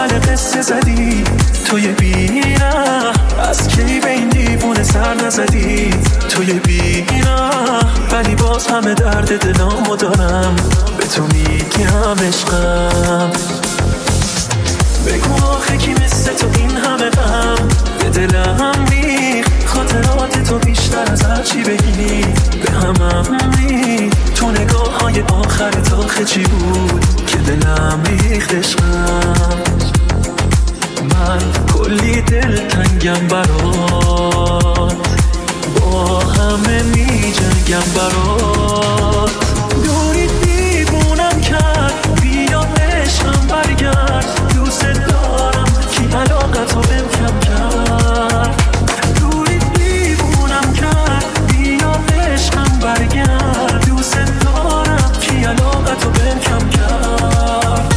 من قصه زدی توی بیره، از کی به این دیوونه سر نزدی توی بیره، ولی باز همه درد دلامو دارم به تو میگم عشقم. بگو آخه کی مثل تو این همه غم به دلم ریخت، خاطرات تو بیشتر از هر چی بگی به همم ریخت، تو نگاه های آخرت آخه چی بود که دلم ریخت عشقم. من کلی دل تنگم برات، با همه می جنگم برات، دوری دیوونم کرد بیا عشقم برگرد، دوست دارم کی علاقتو بهم کم کرد، دوری دیوونم کرد بیا عشقم برگرد، دوست دارم کی علاقتو بهم کم کرد.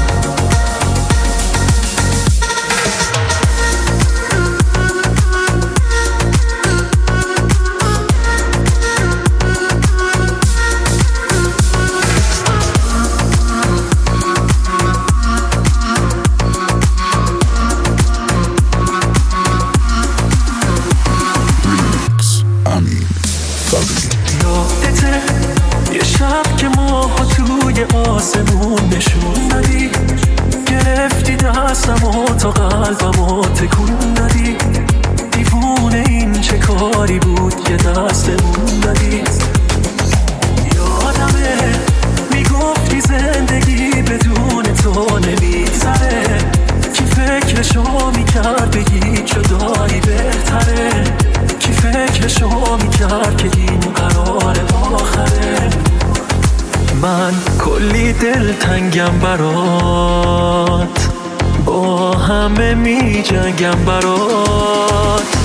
آسمون نشون دادی، گرفتی دستم و تا قلبم و تکون دادی، دیوونه این چه کاری بود که دستمون دادی. یادمه میگفتی زندگی بدون تو نمیگذره، کی فکرشو میکرد بگی جدایی بهتره، کی فکرشو میکرد که این قرار آخره. من کلی دل تنگم برات، با همه می جنگم برات،